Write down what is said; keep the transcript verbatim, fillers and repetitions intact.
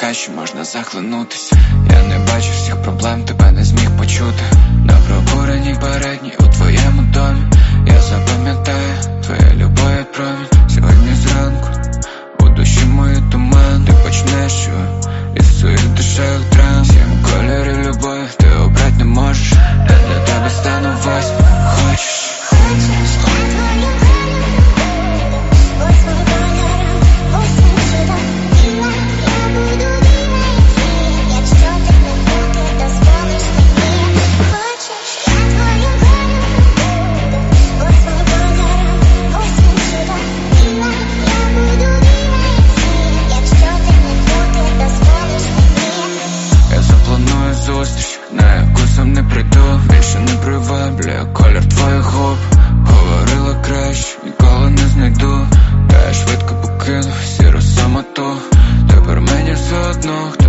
така, що можна захлинутись. Я не бачу всіх проблем, тебе не зміг почути. На прокуреній передній у твоєму домі я запам'ятаю твоя любов як промінь. Сьогодні зранку у душі мої туман. Ти почнеш його із своїх душевих драм. Сім кольорів любові ти обрать не можеш. Я для тебе стану восьмим. Хочеш? Зустріч, на яку сам не прийду. Більше не приваблює колір твоїх губ. Говорила краще, ніколи не знайду. Та я швидко покинув сіру самоту. Тепер мені все одно.